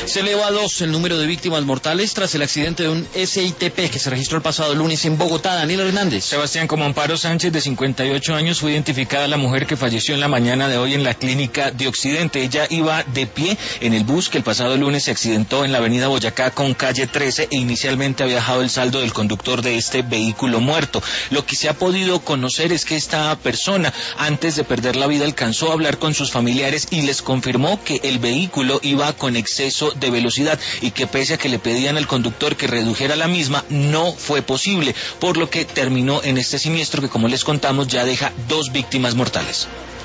Se eleva a 2 el número de víctimas mortales tras el accidente de un SITP que se registró el pasado lunes en Bogotá. Daniel Hernández. Sebastián, como Amparo Sánchez, de 58 años, fue identificada la mujer que falleció en la mañana de hoy en la clínica de Occidente. Ella iba de pie en el bus que el pasado lunes se accidentó en la avenida Boyacá con calle 13 e inicialmente había dejado el saldo del conductor de este vehículo muerto. Lo que se ha podido conocer es que esta persona, antes de perder la vida, alcanzó a hablar con sus familiares y les confirmó que el vehículo iba con exceso de velocidad y que pese a que le pedían al conductor que redujera la misma, no fue posible, por lo que terminó en este siniestro que, como les contamos, ya deja 2 víctimas mortales.